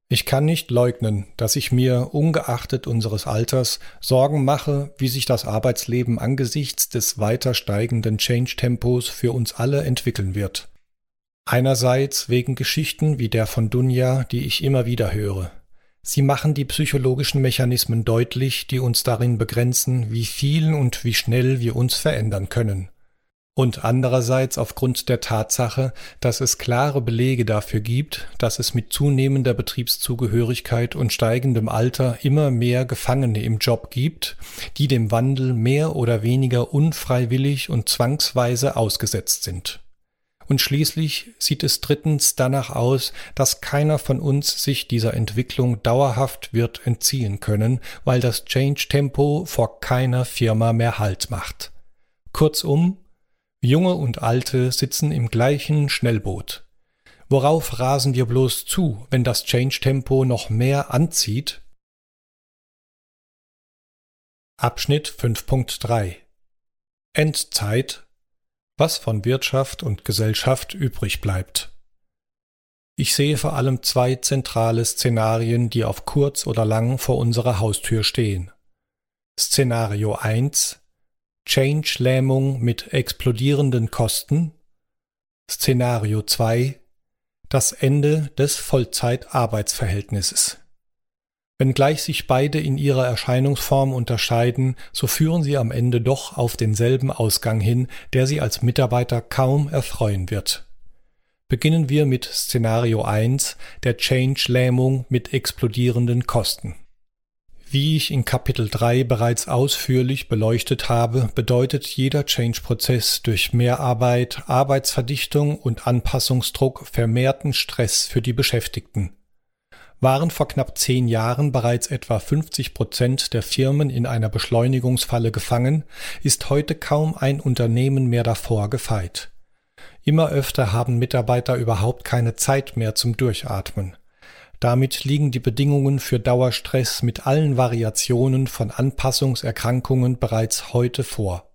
Ich kann nicht leugnen, dass ich mir, ungeachtet unseres Alters, Sorgen mache, wie sich das Arbeitsleben angesichts des weiter steigenden Change-Tempos für uns alle entwickeln wird. Einerseits wegen Geschichten wie der von Dunja, die ich immer wieder höre. Sie machen die psychologischen Mechanismen deutlich, die uns darin begrenzen, wie viel und wie schnell wir uns verändern können. Und andererseits aufgrund der Tatsache, dass es klare Belege dafür gibt, dass es mit zunehmender Betriebszugehörigkeit und steigendem Alter immer mehr Gefangene im Job gibt, die dem Wandel mehr oder weniger unfreiwillig und zwangsweise ausgesetzt sind. Und schließlich sieht es drittens danach aus, dass keiner von uns sich dieser Entwicklung dauerhaft wird entziehen können, weil das Change-Tempo vor keiner Firma mehr Halt macht. Kurzum, Junge und Alte sitzen im gleichen Schnellboot. Worauf rasen wir bloß zu, wenn das Change-Tempo noch mehr anzieht? Abschnitt 5.3 Endzeit: Was von Wirtschaft und Gesellschaft übrig bleibt. Ich sehe vor allem zwei zentrale Szenarien, die auf kurz oder lang vor unserer Haustür stehen. Szenario 1: Change-Lähmung mit explodierenden Kosten. Szenario 2: Das Ende des Vollzeitarbeitsverhältnisses. Wenngleich sich beide in ihrer Erscheinungsform unterscheiden, so führen sie am Ende doch auf denselben Ausgang hin, der sie als Mitarbeiter kaum erfreuen wird. Beginnen wir mit Szenario 1, der Change-Lähmung mit explodierenden Kosten. Wie ich in Kapitel 3 bereits ausführlich beleuchtet habe, bedeutet jeder Change-Prozess durch Mehrarbeit, Arbeitsverdichtung und Anpassungsdruck vermehrten Stress für die Beschäftigten. Waren vor knapp 10 Jahren bereits etwa 50% der Firmen in einer Beschleunigungsfalle gefangen, ist heute kaum ein Unternehmen mehr davor gefeit. Immer öfter haben Mitarbeiter überhaupt keine Zeit mehr zum Durchatmen. Damit liegen die Bedingungen für Dauerstress mit allen Variationen von Anpassungserkrankungen bereits heute vor.